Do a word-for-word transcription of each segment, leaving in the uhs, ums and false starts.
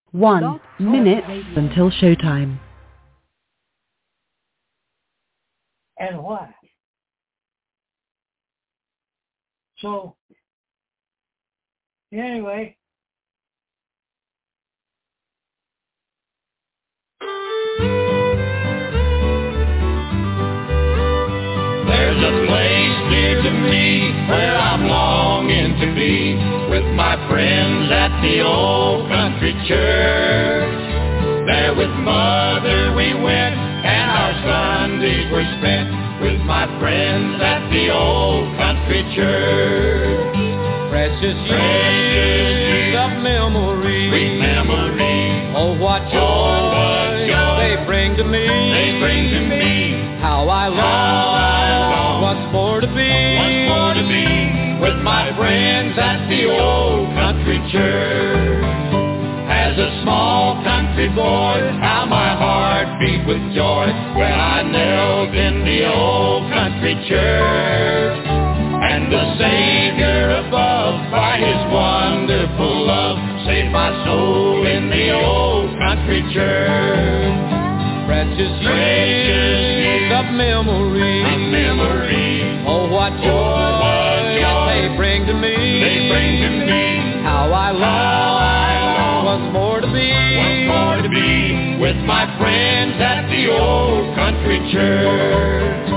One minute until showtime. And why? So, anyway, there's a place near to me where I'm longing to be with my friends at the old country church. There with Mother we went and our Sundays were spent with my friends at the old country church. Precious years of memory, sweet memory. Oh, what joy, oh, what joy they bring to me. They bring to me. How I long, How I long what's more to be, what's more to be with my friends at the old country church. As a small country boy, how my heart beat with joy when I knelt in the old country church. And the Savior above, by His wonderful love, saved my soul in the old country church. Precious years of memory, of memory. Oh, what joy, oh, what joy they bring to me. They bring to me. How I long, How I long what's more to be, what's more to be with my friends at the old country church.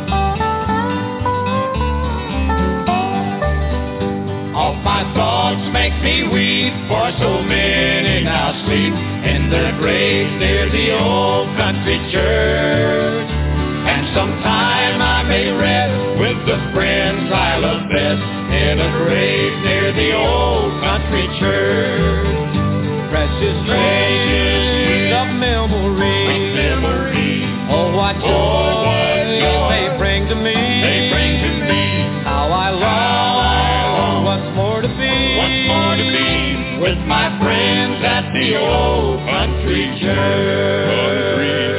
All my thoughts make me weep, for so many now sleep in their graves near the old country church. And sometime I may rest with the friends I love best in a grave near the old country church. Precious years of memory, of memory. Oh, what joy, oh, what joy they bring to me. They bring to me. How I long, How I long what's more to be, what's more to be with my friends at the old country church.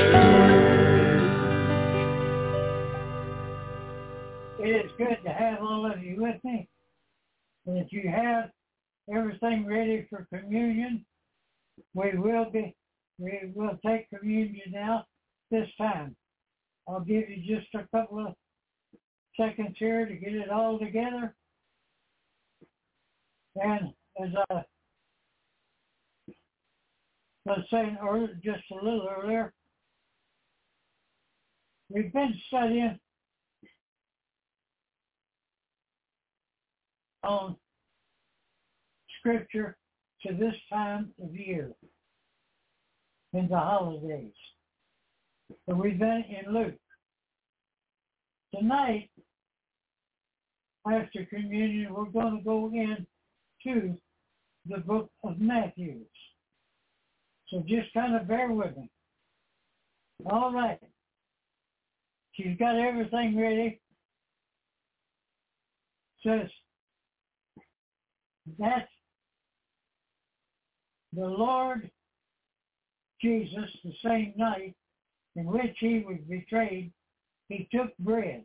it is good to have all of you with me. And if you have everything ready for communion, we will be, we will take communion now this time. I'll give you just a couple of seconds here to get it all together. And as I was saying earlier, just a little earlier, we've been studying on Scripture to this time of year in the holidays. So we've been in Luke. Tonight, after communion, we're going to go into the book of Matthew. So just kind of bear with me. All right. She's got everything ready. Says that the Lord Jesus, the same night in which he was betrayed, he took bread.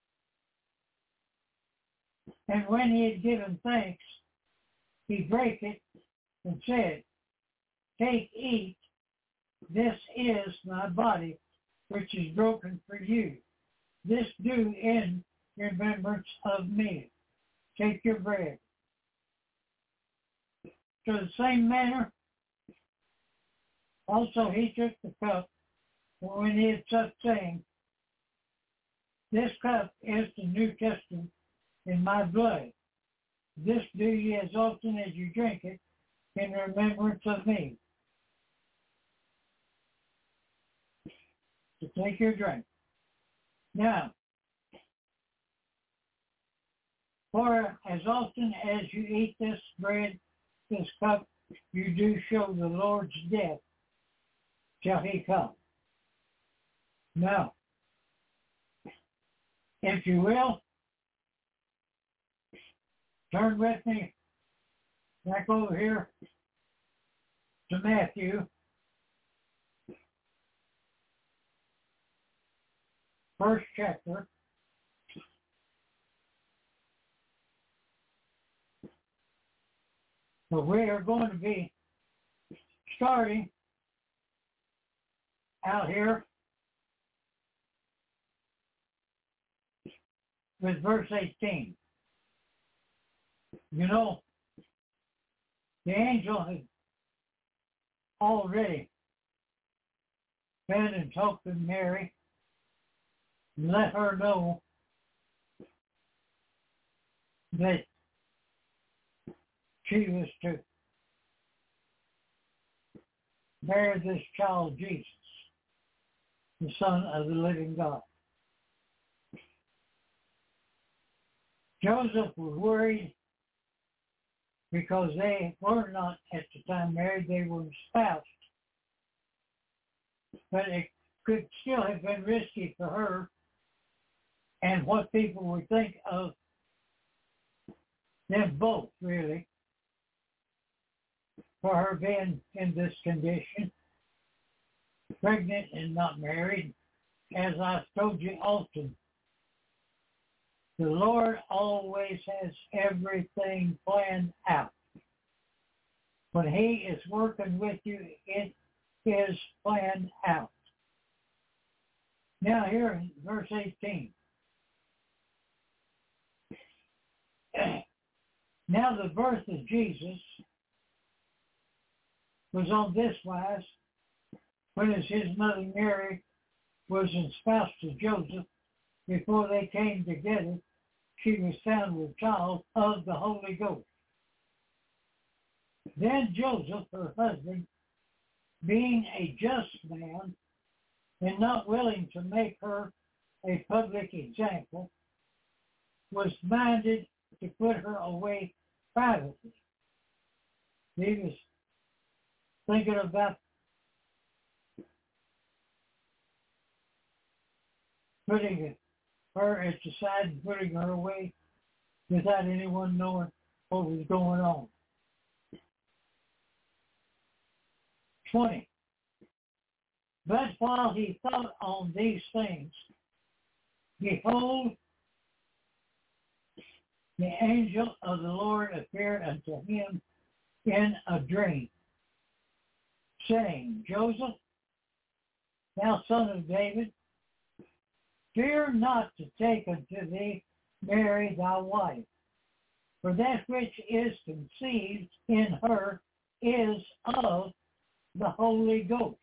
And when he had given thanks, he brake it and said, "Take, eat, this is my body, which is broken for you. This do in remembrance of me." Take your bread. To the same manner, also he took the cup, and when he had supped, saying, "This cup is the New Testament in my blood. This do ye as often as you drink it in remembrance of me." So take your drink. Now, for as often as you eat this bread, this cup, you do show the Lord's death till he come. Now, if you will, turn with me back over here to Matthew, first chapter. So we are going to be starting out here with verse eighteen. You know, the angel had already been and talked to Mary and let her know that she was to bear this child Jesus, the Son of the living God. Joseph was worried because they were not at the time married, they were espoused. But it could still have been risky for her and what people would think of them both, really, for her being in this condition, pregnant and not married. As I've told you often, the Lord always has everything planned out. When He is working with you, it is planned out. Now here in verse eighteen. Now the birth of Jesus was on this wise, when as his mother Mary was espoused to Joseph, before they came together, she was found with child of the Holy Ghost. Then Joseph, her husband, being a just man, and not willing to make her a public example, was minded to put her away privately. He was thinking about putting her at the side and putting her away without anyone knowing what was going on. twenty. But while he thought on these things, behold, the angel of the Lord appeared unto him in a dream, saying, Joseph, thou son of David, fear not to take unto thee Mary thy wife, for that which is conceived in her is of the Holy Ghost.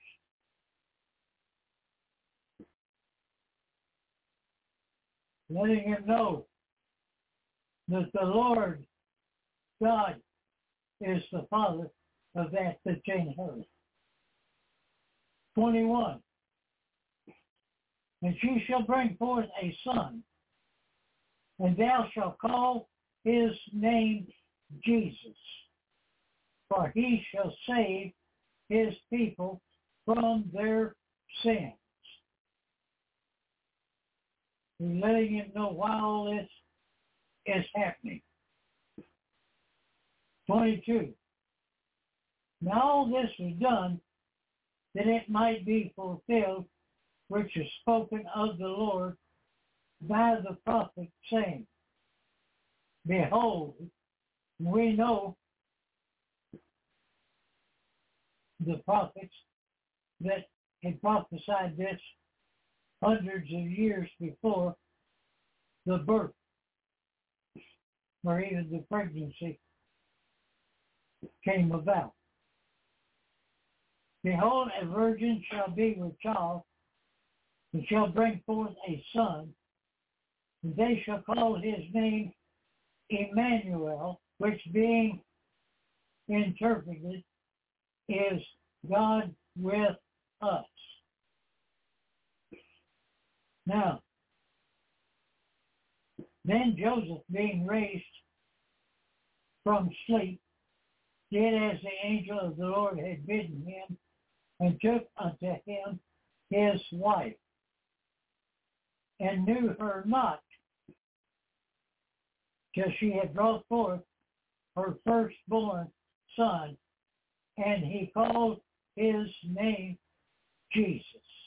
Letting him know that the Lord God is the Father of that that's in her. twenty-one. And she shall bring forth a son, and thou shalt call his name Jesus, for he shall save his people from their sins. He's letting him know why all this is happening. twenty-two. Now all this was done that it might be fulfilled which is spoken of the Lord by the prophet, saying, Behold, we know the prophets that had prophesied this hundreds of years before the birth or even the pregnancy came about. Behold, a virgin shall be with child, and shall bring forth a son, and they shall call his name Emmanuel, which being interpreted is God with us. Now, then Joseph, being raised from sleep, did as the angel of the Lord had bidden him, and took unto him his wife, and knew her not till she had brought forth her firstborn son, and he called his name Jesus.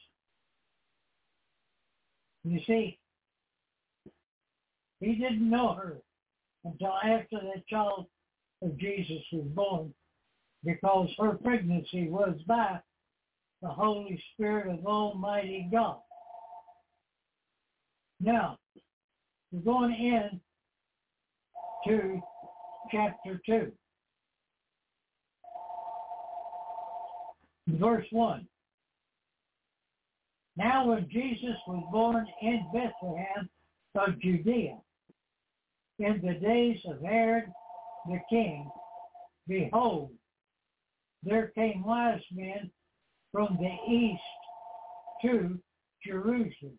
You see, he didn't know her until after the child of Jesus was born, because her pregnancy was by the Holy Spirit of Almighty God. Now, we're going in to chapter two. Verse one. Now when Jesus was born in Bethlehem of Judea, in the days of Herod the king, behold, there came wise men from the east to Jerusalem.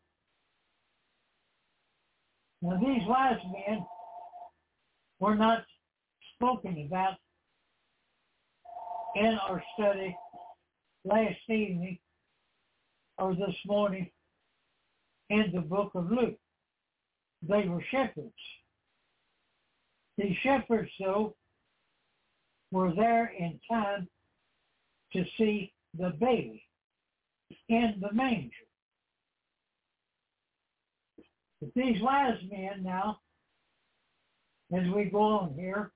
Now these wise men were not spoken about in our study last evening or this morning in the book of Luke. They were shepherds. These shepherds, though, were there in time to see the baby in the manger. But these wise men now, as we go on here,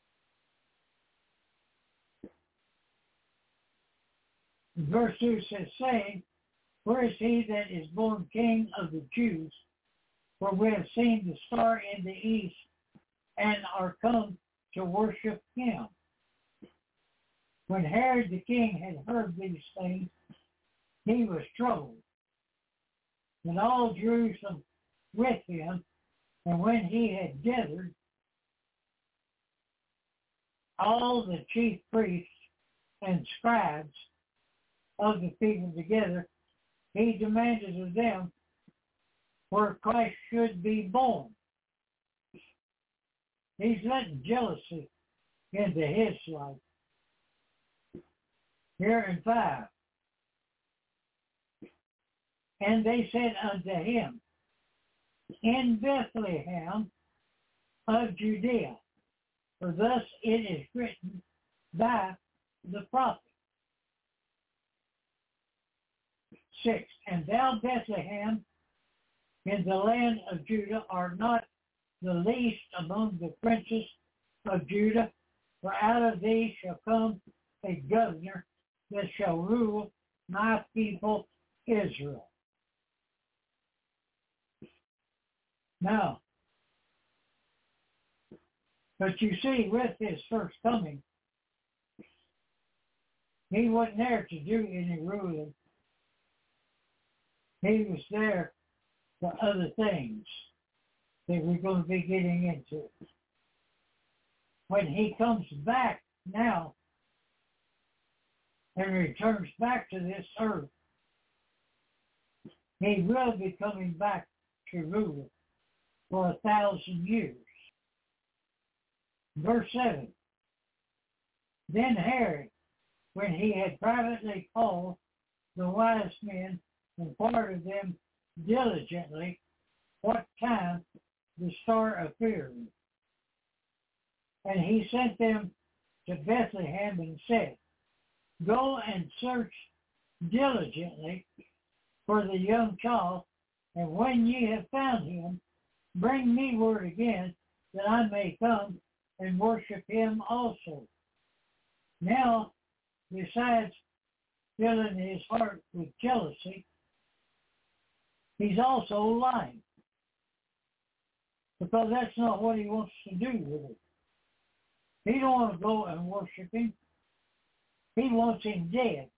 verse two says, saying, where is he that is born King of the Jews? For we have seen the star in the east and are come to worship him. When Herod the king had heard these things, he was troubled, and all Jerusalem with him. And when he had gathered all the chief priests and scribes of the people together, he demanded of them where Christ should be born. He's letting jealousy into his life. Here in five. And they said unto him, in Bethlehem of Judea, for thus it is written by the prophet. Six, and thou, Bethlehem, in the land of Judah, art not the least among the princes of Judah, for out of thee shall come a governor that shall rule my people Israel. Now, but you see, with his first coming, he wasn't there to do any ruling. He was there for other things that we're going to be getting into. When he comes back now and returns back to this earth, he will be coming back to rule for a thousand years. Verse seven. Then Herod, when he had privately called the wise men, inquired of them diligently what time the star appeared. And he sent them to Bethlehem and said, go and search diligently for the young child, and when ye have found him, bring me word again, that I may come and worship him also. Now, besides filling his heart with jealousy, he's also lying, because that's not what he wants to do with it. He don't want to go and worship him. He wants him dead.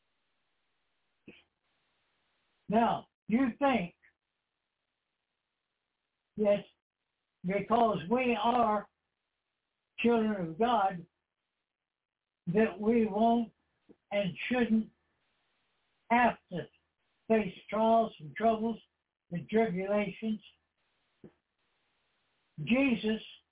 Now, you think that because we are children of God, that we won't and shouldn't have to face trials and troubles and tribulations. Jesus